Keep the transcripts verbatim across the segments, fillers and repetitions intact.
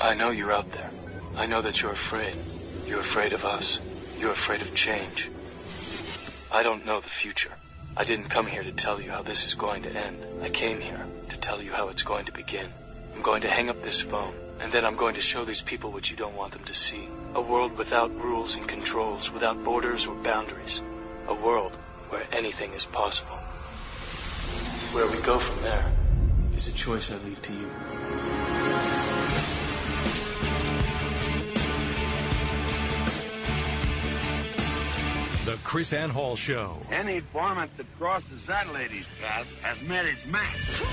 I know you're out there. I know that you're afraid. You're afraid of us. You're afraid of change. I don't know the future. I didn't come here to tell you how this is going to end. I came here to tell you how it's going to begin. I'm going to hang up this phone, and then I'm going to show these people what you don't want them to see. A world without rules and controls, without borders or boundaries. A world where anything is possible. Where we go from there is a choice I leave to you. The Chris Ann Hall Show. Any informant that crosses that lady's path has met its match.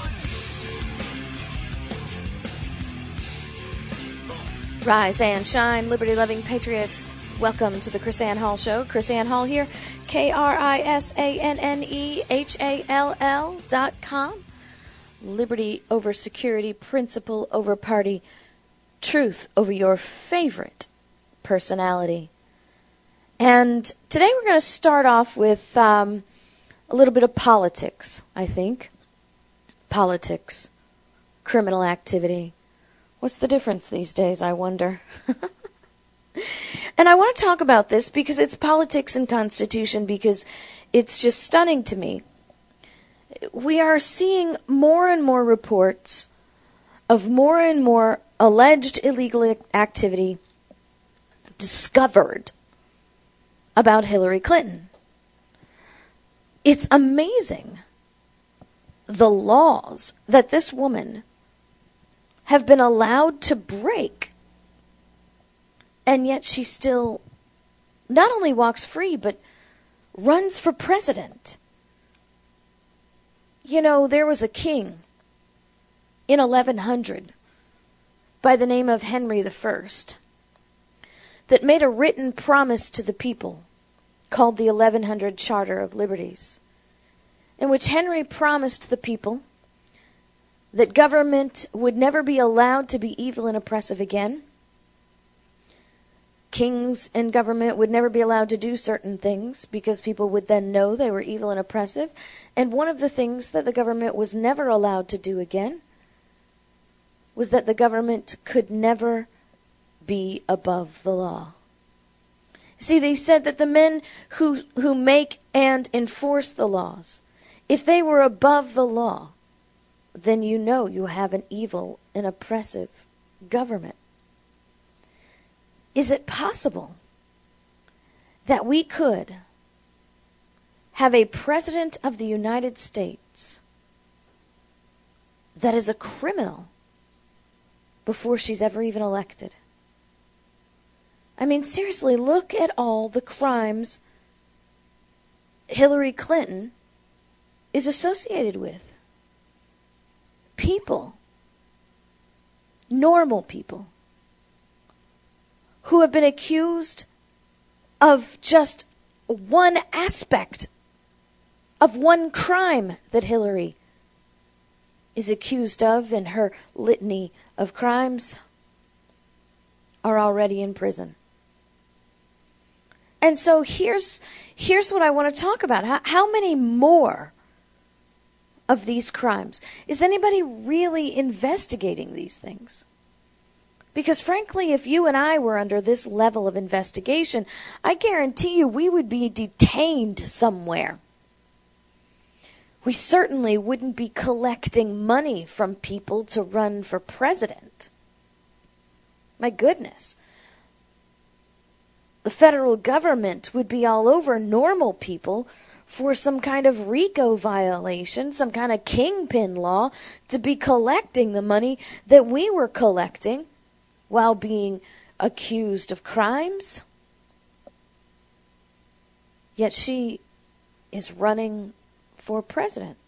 Rise and shine, liberty-loving patriots. Welcome to the Chris Ann Hall Show. Chris Ann Hall here, K R I S A N N E H A L L dot com. Liberty over security, principle over party, truth over your favorite personality. And today we're going to start off with um, a little bit of politics, I think. Politics, criminal activity. What's the difference these days, I wonder? And I want to talk about this because it's politics and Constitution, because it's just stunning to me. We are seeing more and more reports of more and more alleged illegal activity discovered about Hillary Clinton. It's amazing the laws that this woman have been allowed to break, and yet she still not only walks free, but runs for president. You know, there was a king in eleven hundred by the name of Henry the First that made a written promise to the people called the eleven hundred Charter of Liberties, in which Henry promised the people that government would never be allowed to be evil and oppressive again. Kings and government would never be allowed to do certain things because people would then know they were evil and oppressive. And one of the things that the government was never allowed to do again was that the government could never be above the law. See, they said that the men who who make and enforce the laws, if they were above the law, then you know you have an evil and oppressive government. Is it possible that we could have a president of the United States that is a criminal before she's ever even elected? I mean, seriously, look at all the crimes Hillary Clinton is associated with. People, normal people, who have been accused of just one aspect of one crime that Hillary is accused of in her litany of crimes, are already in prison. And so here's here's what I want to talk about. How, how many more of these crimes? Is anybody really investigating these things? Because frankly, if you and I were under this level of investigation, I guarantee you we would be detained somewhere. We certainly wouldn't be collecting money from people to run for president. My goodness. The federal government would be all over normal people for some kind of RICO violation, some kind of kingpin law, to be collecting the money that we were collecting while being accused of crimes. Yet she is running for president.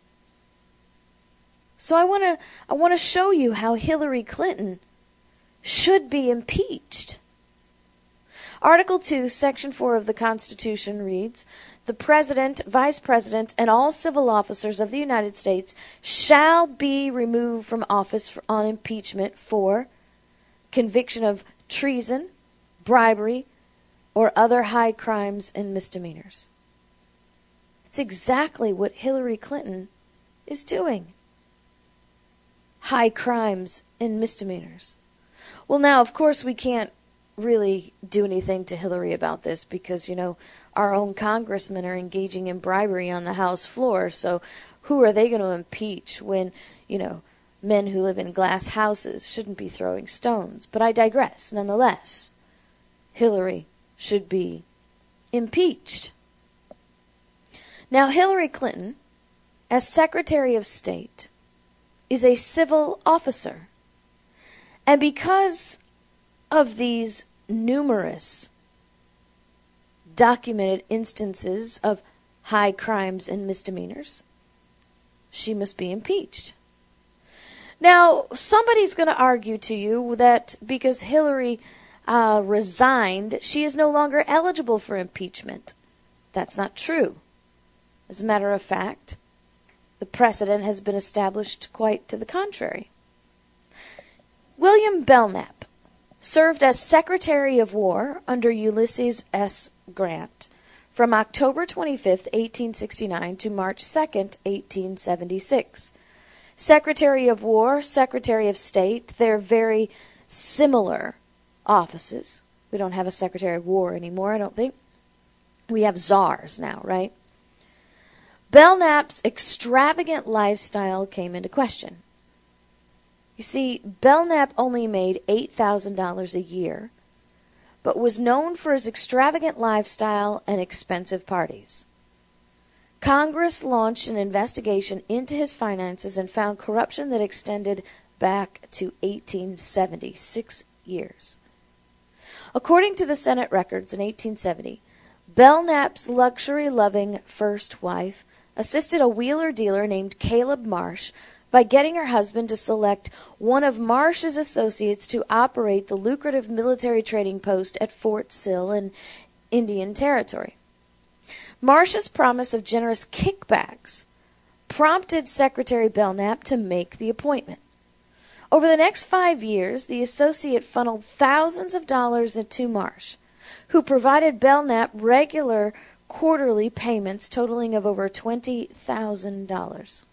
So I want to I want to show you how Hillary Clinton should be impeached. Article two, Section four of the Constitution reads, "The President, Vice President, and all civil officers of the United States shall be removed from office on impeachment for conviction of treason, bribery, or other high crimes and misdemeanors." It's exactly what Hillary Clinton is doing. High crimes and misdemeanors. Well, now, of course, we can't really do anything to Hillary about this because, you know, our own congressmen are engaging in bribery on the House floor. So who are they going to impeach when, you know, men who live in glass houses shouldn't be throwing stones? But I digress. Nonetheless, Hillary should be impeached. Now, Hillary Clinton, as Secretary of State, is a civil officer. And because of these numerous documented instances of high crimes and misdemeanors, she must be impeached. Now, somebody's going to argue to you that because Hillary uh, resigned, she is no longer eligible for impeachment. That's not true. As a matter of fact, the precedent has been established quite to the contrary. William Belknap served as Secretary of War under Ulysses S. Grant from October twenty-fifth, eighteen sixty-nine to March second, eighteen seventy-six. Secretary of War, Secretary of State, they're very similar offices. We don't have a Secretary of War anymore, I don't think. We have czars now, right? Belknap's extravagant lifestyle came into question. You see, Belknap only made eight thousand dollars a year, but was known for his extravagant lifestyle and expensive parties. Congress launched an investigation into his finances and found corruption that extended back to eighteen seventy, six years. According to the Senate records in eighteen seventy, Belknap's luxury-loving first wife assisted a wheeler dealer named Caleb Marsh by getting her husband to select one of Marsh's associates to operate the lucrative military trading post at Fort Sill in Indian Territory. Marsh's promise of generous kickbacks prompted Secretary Belknap to make the appointment. Over the next five years, the associate funneled thousands of dollars into Marsh, who provided Belknap regular quarterly payments totaling of over twenty thousand dollars.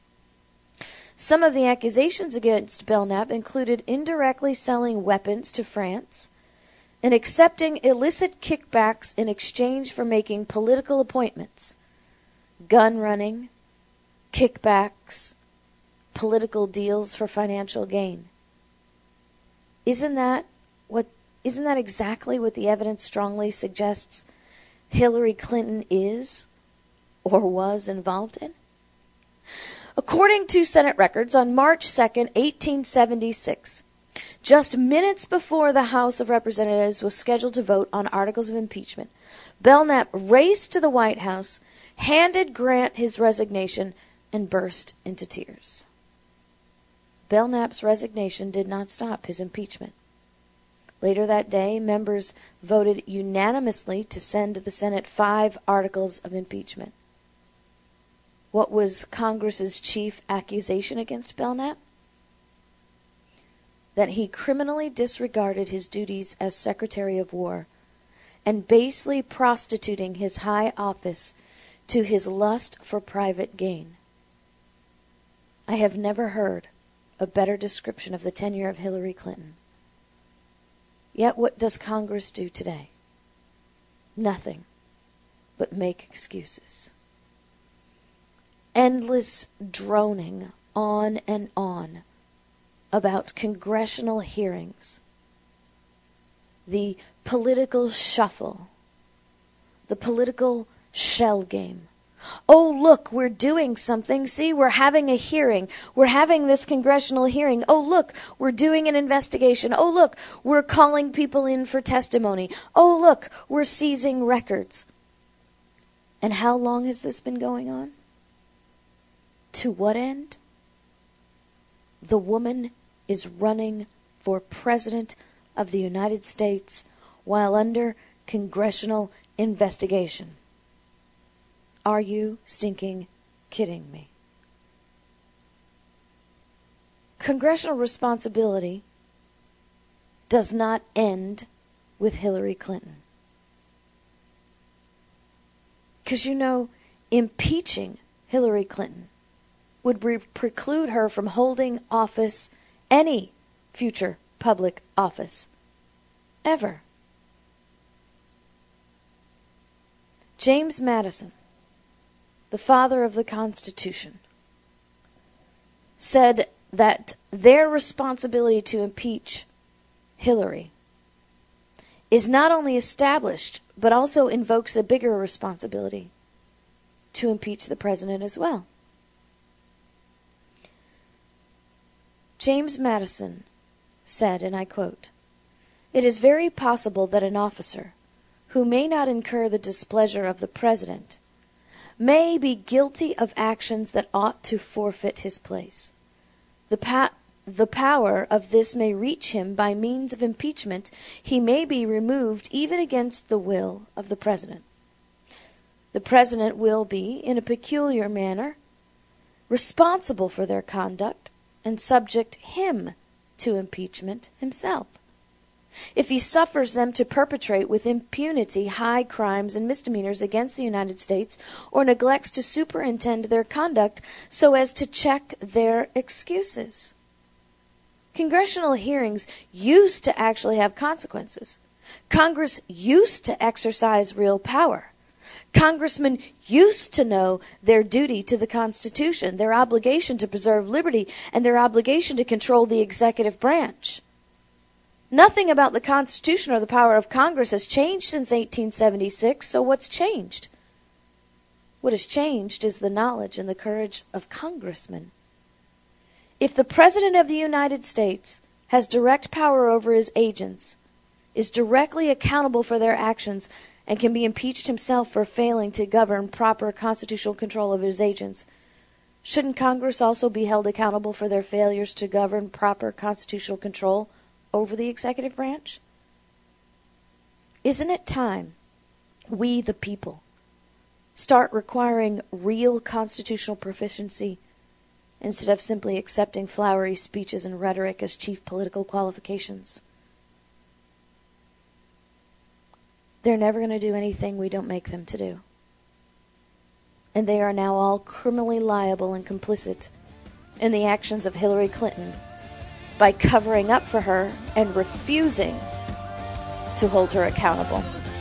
Some of the accusations against Belknap included indirectly selling weapons to France and accepting illicit kickbacks in exchange for making political appointments, gun running, kickbacks, political deals for financial gain. Isn't that what isn't that exactly what the evidence strongly suggests Hillary Clinton is or was involved in? According to Senate records, on March second, eighteen seventy-six, just minutes before the House of Representatives was scheduled to vote on articles of impeachment, Belknap raced to the White House, handed Grant his resignation, and burst into tears. Belknap's resignation did not stop his impeachment. Later that day, members voted unanimously to send to the Senate five articles of impeachment. What was Congress's chief accusation against Belknap? That he criminally disregarded his duties as Secretary of War and basely prostituting his high office to his lust for private gain. I have never heard a better description of the tenure of Hillary Clinton. Yet what does Congress do today? Nothing but make excuses. Endless droning on and on about congressional hearings, the political shuffle, the political shell game. Oh, look, we're doing something. See, we're having a hearing. We're having this congressional hearing. Oh, look, we're doing an investigation. Oh, look, we're calling people in for testimony. Oh, look, we're seizing records. And how long has this been going on? To what end? The woman is running for President of the United States while under congressional investigation. Are you stinking kidding me? Congressional responsibility does not end with Hillary Clinton. Because, you know, impeaching Hillary Clinton would pre- preclude her from holding office any future public office ever. James Madison, the father of the Constitution, said that their responsibility to impeach Hillary is not only established, but also invokes a bigger responsibility to impeach the president as well. James Madison said, and I quote, "It is very possible that an officer who may not incur the displeasure of the President may be guilty of actions that ought to forfeit his place. The, pa- the power of this may reach him by means of impeachment. He may be removed even against the will of the President. The President will be, in a peculiar manner, responsible for their conduct and subject him to impeachment himself. If he suffers them to perpetrate with impunity high crimes and misdemeanors against the United States, or neglects to superintend their conduct so as to check their excuses." Congressional hearings used to actually have consequences. Congress used to exercise real power. Congressmen used to know their duty to the Constitution, their obligation to preserve liberty, and their obligation to control the executive branch. Nothing about the Constitution or the power of Congress has changed since eighteen seventy-six, so what's changed? What has changed is the knowledge and the courage of congressmen. If the President of the United States has direct power over his agents, is directly accountable for their actions, and can be impeached himself for failing to govern proper constitutional control of his agents, shouldn't Congress also be held accountable for their failures to govern proper constitutional control over the executive branch? Isn't it time we, the people, start requiring real constitutional proficiency instead of simply accepting flowery speeches and rhetoric as chief political qualifications? They're never going to do anything we don't make them to do. And they are now all criminally liable and complicit in the actions of Hillary Clinton by covering up for her and refusing to hold her accountable.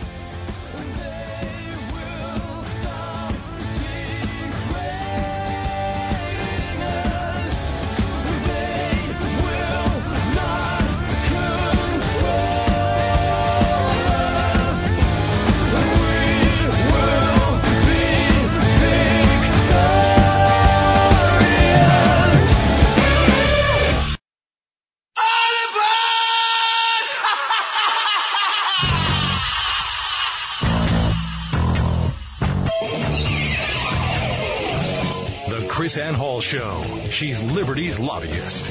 Chris Ann Hall Show. She's Liberty's lobbyist.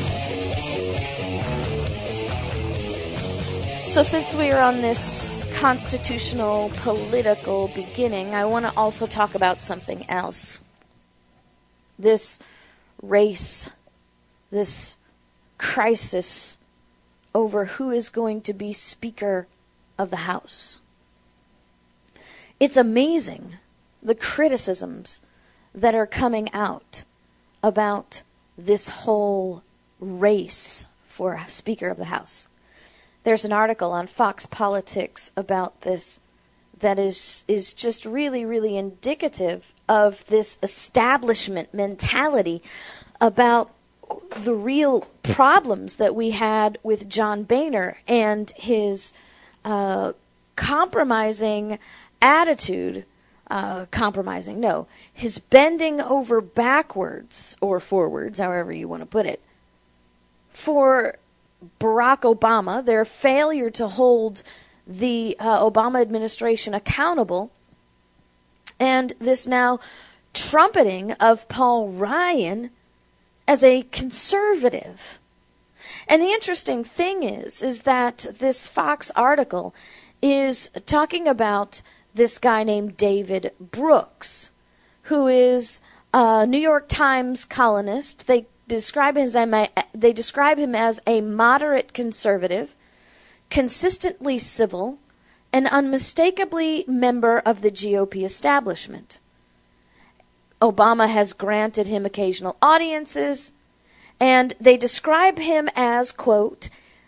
So since we are on this constitutional political beginning, I want to also talk about something else. This race, this crisis over who is going to be Speaker of the House. It's amazing the criticisms that are coming out about this whole race for Speaker of the House. There's an article on Fox Politics about this that is is just really, really indicative of this establishment mentality about the real problems that we had with John Boehner and his uh, compromising attitude Uh, compromising, no, his bending over backwards or forwards, however you want to put it, for Barack Obama, their failure to hold the uh, Obama administration accountable, and this now trumpeting of Paul Ryan as a conservative. And the interesting thing is, is that this Fox article is talking about this guy named David Brooks, who is a New York Times columnist. They describe him as a, they describe him as a moderate conservative, consistently civil, and unmistakably member of the G O P establishment. Obama has granted him occasional audiences, and they describe him as, quote,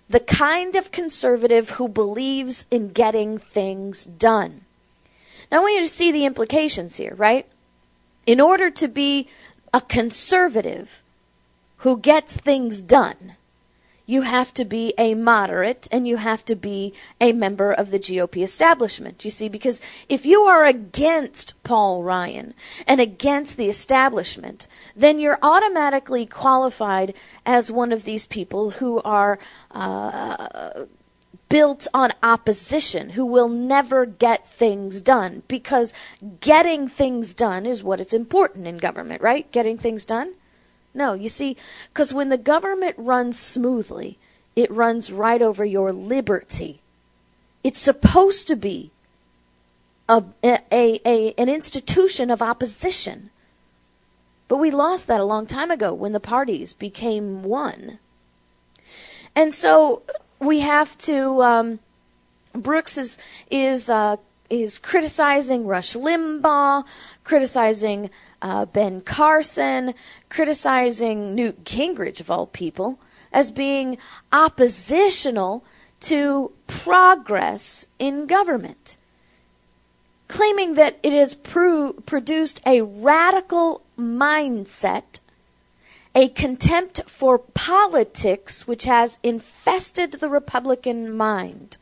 The kind of conservative who believes in getting things done. Now I want you to see the implications here, right? In order to be a conservative who gets things done, you have to be a moderate and you have to be a member of the G O P establishment. You see, because if you are against Paul Ryan and against the establishment, then you're automatically qualified as one of these people who are uh, built on opposition, who will never get things done, because getting things done is what is important in government, right? Getting things done? No, you see, because when the government runs smoothly, it runs right over your liberty. It's supposed to be a, a, a, an institution of opposition. But we lost that a long time ago when the parties became one. And so we have to, um, Brooks is, is, uh, is criticizing Rush Limbaugh, criticizing uh, Ben Carson, criticizing Newt Gingrich, of all people, as being oppositional to progress in government, claiming that it has pro- produced a radical mindset, a contempt for politics which has infested the Republican mind.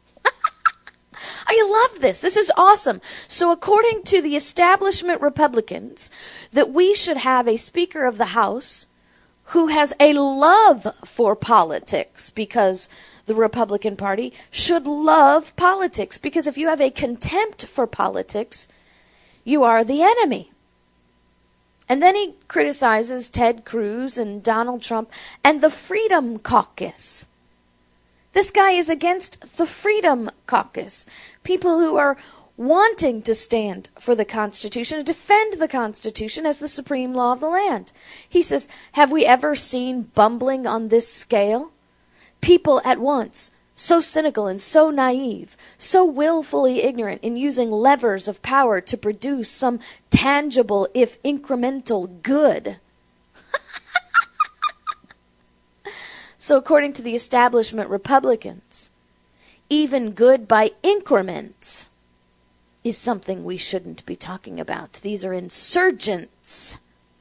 I love this. This is awesome. So according to the establishment Republicans, that we should have a Speaker of the House who has a love for politics, because the Republican Party should love politics, because if you have a contempt for politics, you are the enemy. And then he criticizes Ted Cruz and Donald Trump and the Freedom Caucus. This guy is against the Freedom Caucus, people who are wanting to stand for the Constitution and defend the Constitution as the supreme law of the land. He says, have we ever seen bumbling on this scale? People at once so cynical and so naive, so willfully ignorant in using levers of power to produce some tangible, if incremental, good. So according to the establishment Republicans, even good by increments is something we shouldn't be talking about. These are insurgents.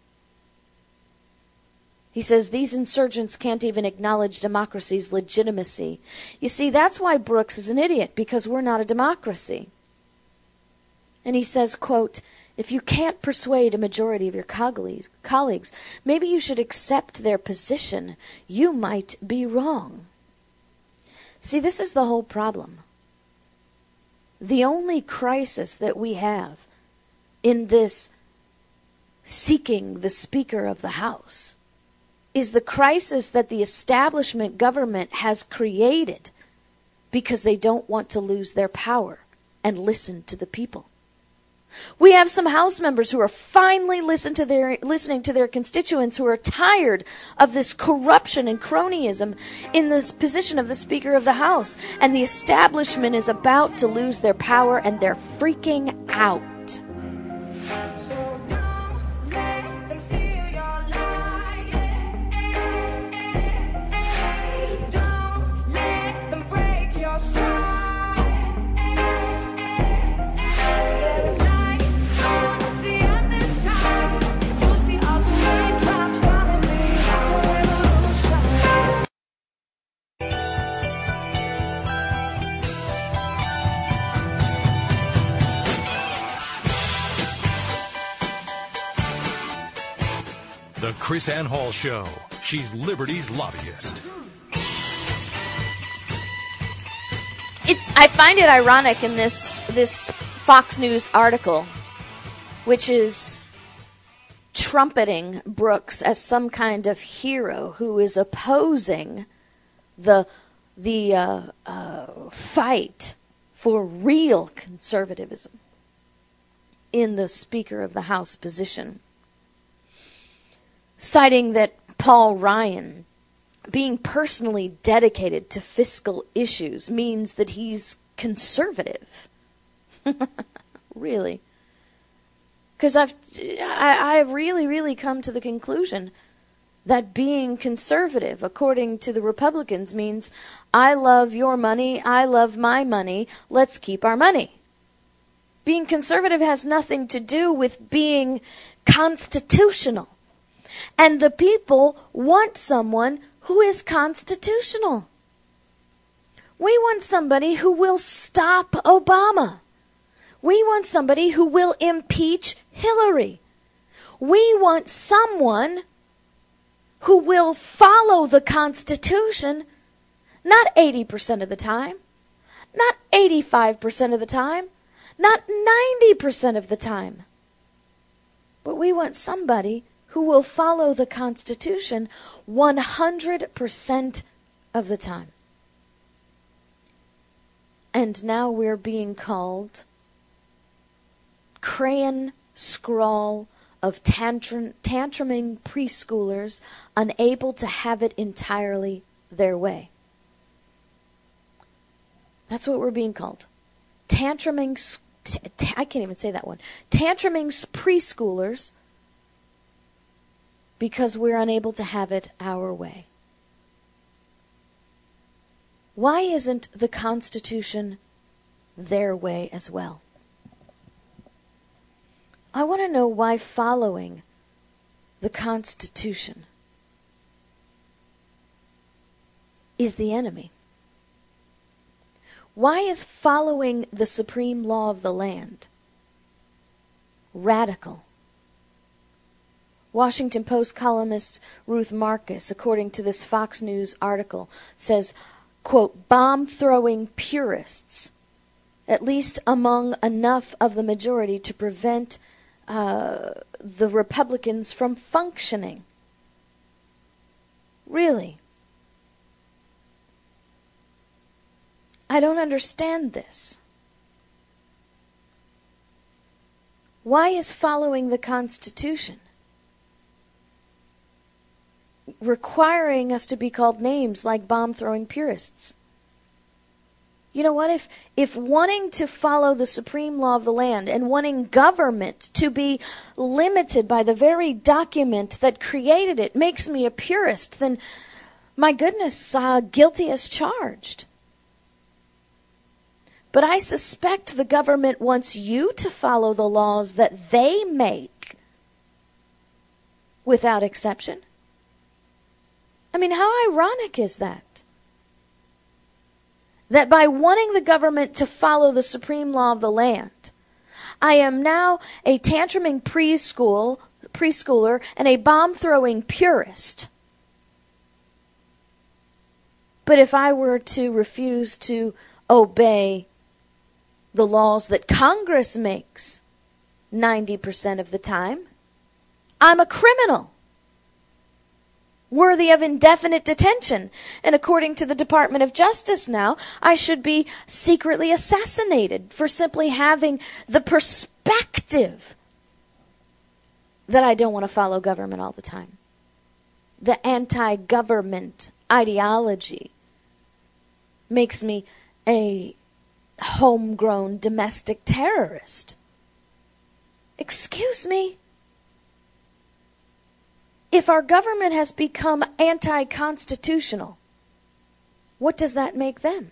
He says these insurgents can't even acknowledge democracy's legitimacy. You see, that's why Brooks is an idiot, because we're not a democracy. And he says, quote, if you can't persuade a majority of your colleagues, colleagues, maybe you should accept their position. You might be wrong. See, this is the whole problem. The only crisis that we have in this seeking the Speaker of the House is the crisis that the establishment government has created because they don't want to lose their power and listen to the people. We have some House members who are finally listen to their, listening to their constituents, who are tired of this corruption and cronyism in this position of the Speaker of the House. And the establishment is about to lose their power, and they're freaking out. So don't let them steal your light. Don't let them break your stride. The Chris Ann Hall Show. She's Liberty's lobbyist. It's. I find it ironic in this this Fox News article, which is trumpeting Brooks as some kind of hero who is opposing the the uh, uh, fight for real conservatism in the Speaker of the House position, citing that Paul Ryan, being personally dedicated to fiscal issues, means that he's conservative. Really? Because I've I, I've really, really come to the conclusion that being conservative, according to the Republicans, means I love your money, I love my money, let's keep our money. Being conservative has nothing to do with being constitutional. And the people want someone who is constitutional. We want somebody who will stop Obama. We want somebody who will impeach Hillary. We want someone who will follow the Constitution, not eighty percent of the time, not eighty-five percent of the time, not ninety percent of the time. But we want somebody who will follow the Constitution one hundred percent of the time. And now we're being called crayon scrawl of tantrum, tantruming preschoolers unable to have it entirely their way. That's what we're being called. Tantruming, t- t- I can't even say that one. Tantruming preschoolers because we're unable to have it our way. Why isn't the Constitution their way as well? I want to know why following the Constitution is the enemy. Why is following the supreme law of the land radical? Washington Post columnist Ruth Marcus, according to this Fox News article, says, quote, bomb-throwing purists, at least among enough of the majority to prevent uh, the Republicans from functioning. Really? I don't understand this. Why is following the Constitution requiring us to be called names like bomb-throwing purists? You know what? If if wanting to follow the supreme law of the land and wanting government to be limited by the very document that created it makes me a purist, then my goodness, uh, guilty as charged. But I suspect the government wants you to follow the laws that they make without exception. I mean, how ironic is that? That by wanting the government to follow the supreme law of the land, I am now a tantruming preschool, preschooler and a bomb-throwing purist. But if I were to refuse to obey the laws that Congress makes ninety percent of the time, I'm a criminal, worthy of indefinite detention. And according to the Department of Justice now, I should be secretly assassinated for simply having the perspective that I don't want to follow government all the time. The anti-government ideology makes me a homegrown domestic terrorist. Excuse me? If our government has become anti-constitutional, what does that make them?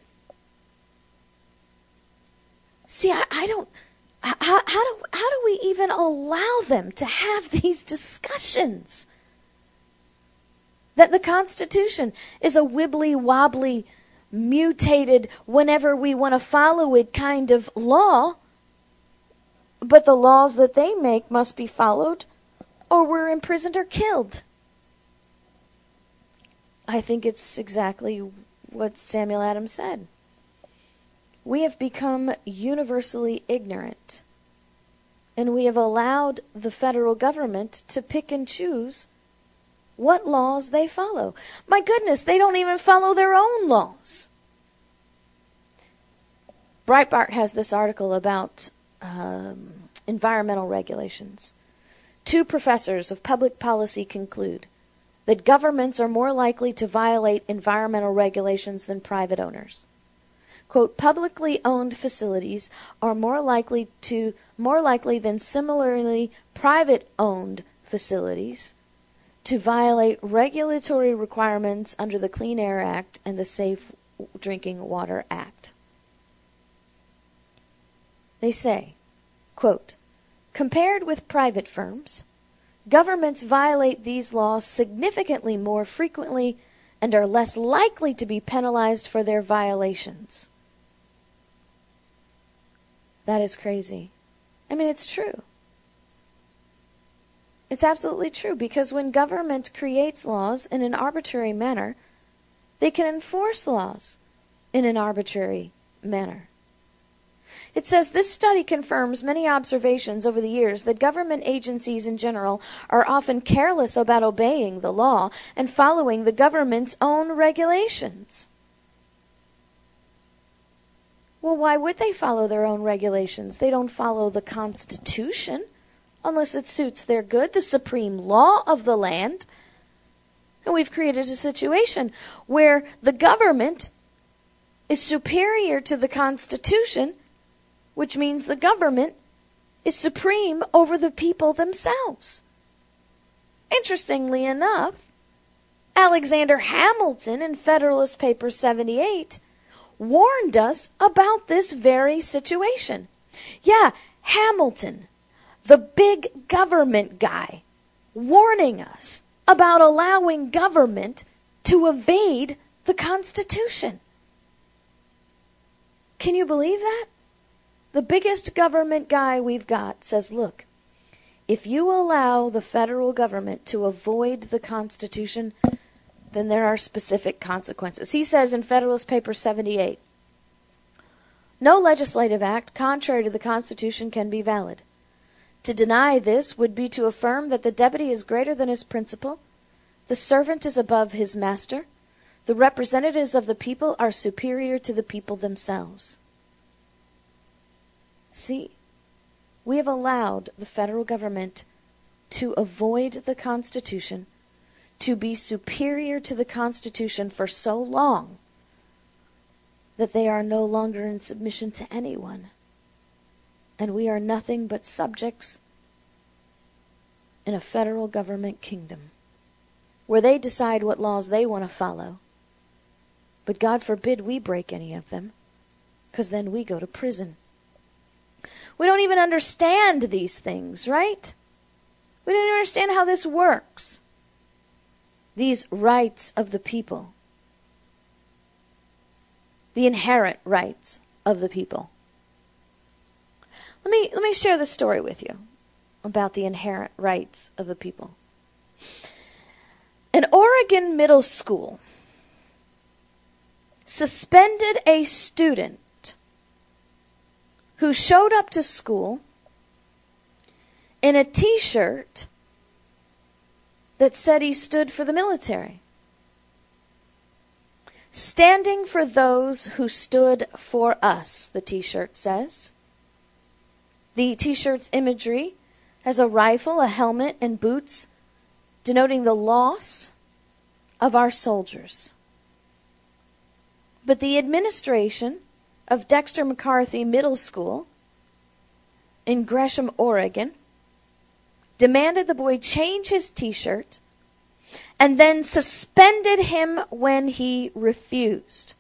See, I, I don't, how, how do, how do we even allow them to have these discussions? That the Constitution is a wibbly-wobbly, mutated, whenever we want to follow it kind of law, but the laws that they make must be followed or we're imprisoned or killed. I think it's exactly what Samuel Adams said. We have become universally ignorant, and we have allowed the federal government to pick and choose what laws they follow. My goodness, they don't even follow their own laws. Breitbart has this article about um, environmental regulations. Two professors of public policy conclude that governments are more likely to violate environmental regulations than private owners. Quote, publicly owned facilities are more likely to more likely than similarly private owned facilities to violate regulatory requirements under the Clean Air Act and the Safe Drinking Water Act. They say, quote, compared with private firms, governments violate these laws significantly more frequently and are less likely to be penalized for their violations. That is crazy. I mean, it's true. It's absolutely true, because when government creates laws in an arbitrary manner, they can enforce laws in an arbitrary manner. It says this study confirms many observations over the years that government agencies in general are often careless about obeying the law and following the government's own regulations. Well, why would they follow their own regulations? They don't follow the Constitution unless it suits their good, the supreme law of the land. And we've created a situation where the government is superior to the Constitution, which means the government is supreme over the people themselves. Interestingly enough, Alexander Hamilton in Federalist Paper seventy-eight warned us about this very situation. Yeah, Hamilton, the big government guy, warning us about allowing government to evade the Constitution. Can you believe that? The biggest government guy we've got says, look, if you allow the federal government to avoid the Constitution, then there are specific consequences. He says in Federalist Paper seventy-eight, no legislative act contrary to the Constitution can be valid. To deny this would be to affirm that the deputy is greater than his principal, the servant is above his master, the representatives of the people are superior to the people themselves. See, we have allowed the federal government to avoid the Constitution, to be superior to the Constitution for so long that they are no longer in submission to anyone. And we are nothing but subjects in a federal government kingdom where they decide what laws they want to follow. But God forbid we break any of them, because then we go to prison. We don't even understand these things, right? We don't understand how this works. These rights of the people. The inherent rights of the people. Let me let me share this story with you about the inherent rights of the people. An Oregon middle school suspended a student who showed up to school in a t-shirt that said he stood for the military. Standing for those who stood for us, the t-shirt says. The t-shirt's imagery has a rifle, a helmet, and boots, denoting the loss of our soldiers. But the administration of Dexter McCarthy Middle School in Gresham, Oregon, demanded the boy change his t-shirt and then suspended him when he refused.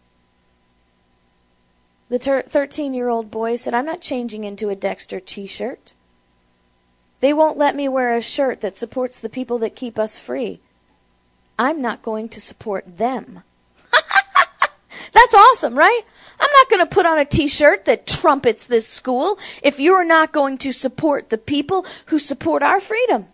The thirteen-year-old boy said, I'm not changing into a Dexter t-shirt. They won't let me wear a shirt that supports the people that keep us free. I'm not going to support them. That's awesome, right? I'm not going to put on a t-shirt that trumpets this school if you're not going to support the people who support our freedom.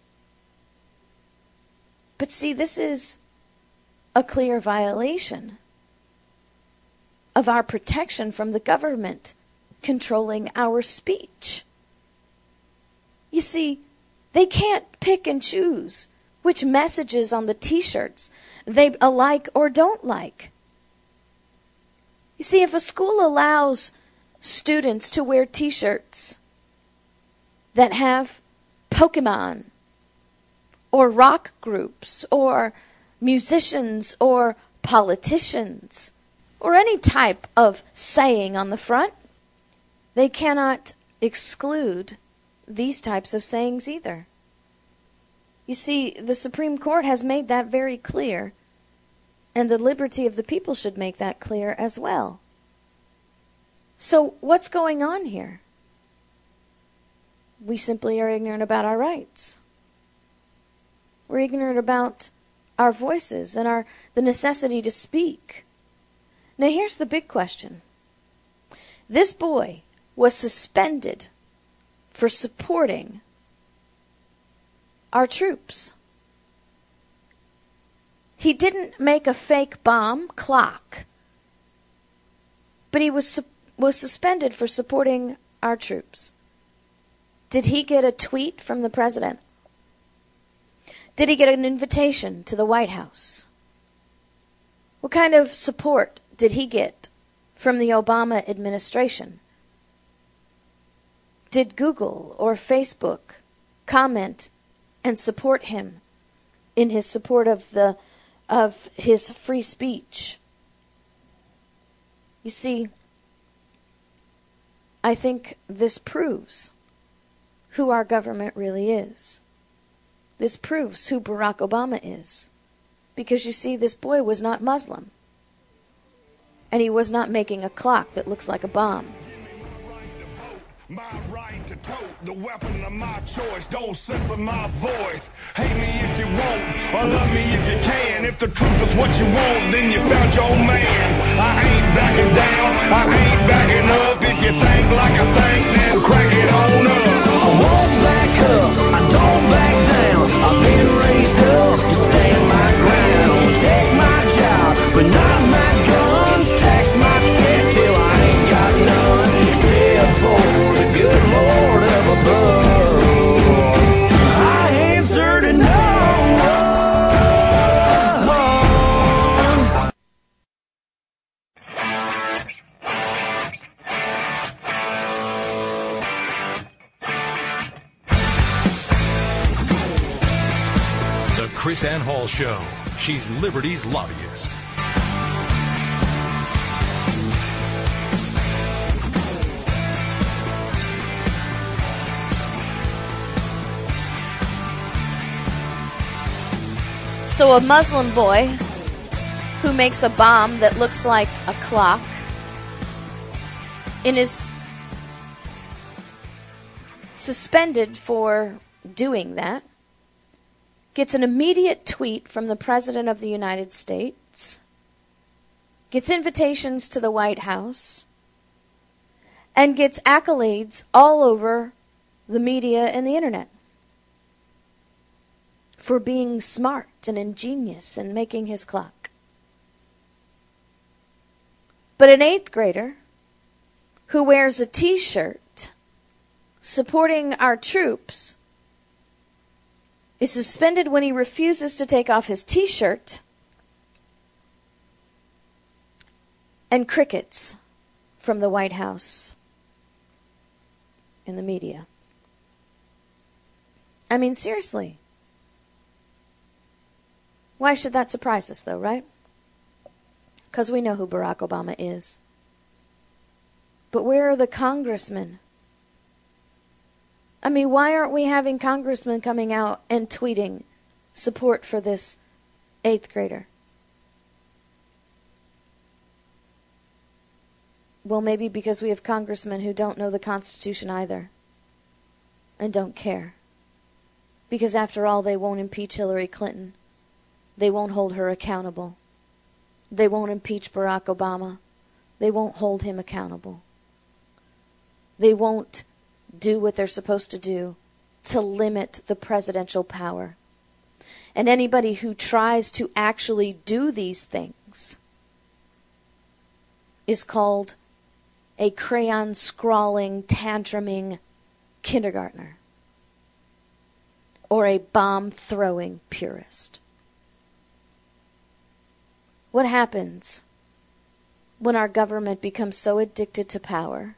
But see, this is a clear violation of our protection from the government controlling our speech. You see, they can't pick and choose which messages on the t-shirts they like or don't like. You see, if a school allows students to wear t-shirts that have Pokemon or rock groups or musicians or politicians or any type of saying on the front, they cannot exclude these types of sayings either. You see, the Supreme Court has made that very clear, and the liberty of the people should make that clear as well. So what's going on here? We simply are ignorant about our rights. We're ignorant about our voices and our the necessity to speak. Now here's the big question. This boy was suspended for supporting our troops. He didn't make a fake bomb clock, but he was su- was suspended for supporting our troops. Did he get a tweet from the president? Did he get an invitation to the White House? What kind of support did he get from the Obama administration? Did Google or Facebook comment and support him in his support of the of his free speech? You see, I think this proves who our government really is. This proves who Barack Obama is. Because you see, this boy was not Muslim. And he was not making a clock that looks like a bomb. My right to tote the weapon of my choice. Don't censor my voice. Hate me if you won't, or love me if you can. If the truth is what you want, then you found your man. I ain't backing down, I ain't backing up. If you think like I think, then crack it on up. I won't back up, I don't back down. I've been raised up to stand my ground. Take my job, but not my guns. Tax my check till I ain't got none. Except for the good Lord up above. I answer to no one. The Chris Ann Hall Show. She's Liberty's lobbyist. So a Muslim boy who makes a bomb that looks like a clock and is suspended for doing that gets an immediate tweet from the President of the United States, gets invitations to the White House, and gets accolades all over the media and the internet for being smart and ingenious and making his clock. But an eighth grader who wears a t-shirt supporting our troops is suspended when he refuses to take off his t-shirt, and crickets from the White House and the media. I mean, seriously. Why should that surprise us, though, right? Because we know who Barack Obama is. But where are the congressmen? I mean, why aren't we having congressmen coming out and tweeting support for this eighth grader? Well, maybe because we have congressmen who don't know the Constitution either and don't care. Because after all, they won't impeach Hillary Clinton. They won't hold her accountable. They won't impeach Barack Obama. They won't hold him accountable. They won't do what they're supposed to do to limit the presidential power. And anybody who tries to actually do these things is called a crayon-scrawling, tantruming kindergartner or a bomb-throwing purist. What happens when our government becomes so addicted to power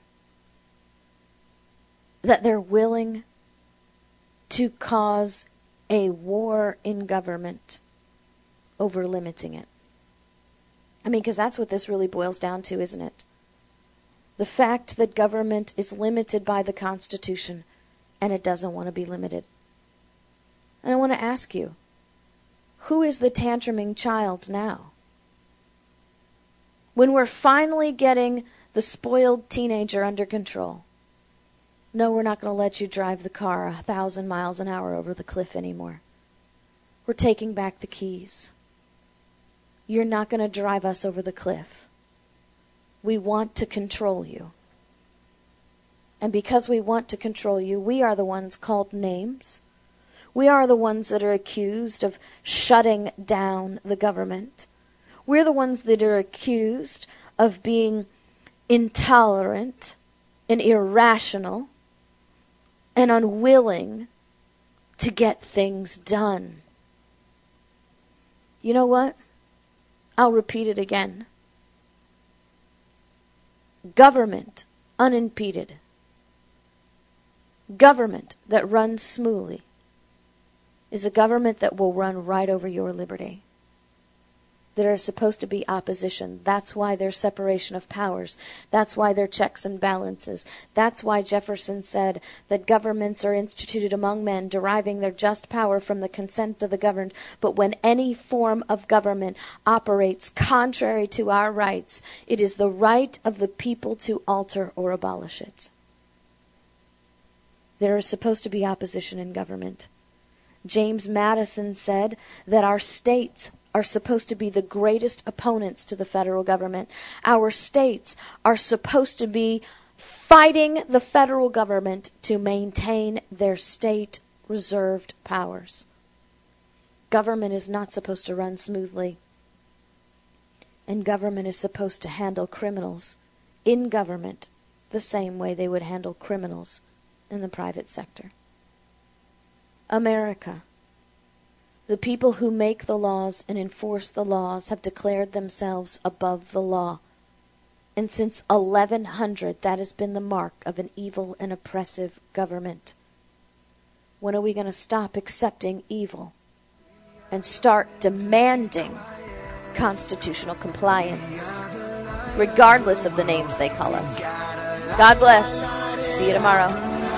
that they're willing to cause a war in government over limiting it? I mean, because that's what this really boils down to, isn't it? The fact that government is limited by the Constitution and it doesn't want to be limited. And I want to ask you, who is the tantruming child now? When we're finally getting the spoiled teenager under control, no, we're not going to let you drive the car a thousand miles an hour over the cliff anymore. We're taking back the keys. You're not going to drive us over the cliff. We want to control you. And because we want to control you, we are the ones called names. We are the ones that are accused of shutting down the government. We're the ones that are accused of being intolerant and irrational and unwilling to get things done. You know what? I'll repeat it again. Government unimpeded. Government that runs smoothly is a government that will run right over your liberty. There are supposed to be opposition. That's why there's separation of powers. That's why there are checks and balances. That's why Jefferson said that governments are instituted among men, deriving their just power from the consent of the governed. But when any form of government operates contrary to our rights, it is the right of the people to alter or abolish it. There is supposed to be opposition in government. James Madison said that our states are supposed to be the greatest opponents to the federal government. Our states are supposed to be fighting the federal government to maintain their state reserved powers. Government is not supposed to run smoothly. And government is supposed to handle criminals in government the same way they would handle criminals in the private sector. America. The people who make the laws and enforce the laws have declared themselves above the law. And since eleven hundred, that has been the mark of an evil and oppressive government. When are we going to stop accepting evil and start demanding constitutional compliance, regardless of the names they call us? God bless. See you tomorrow.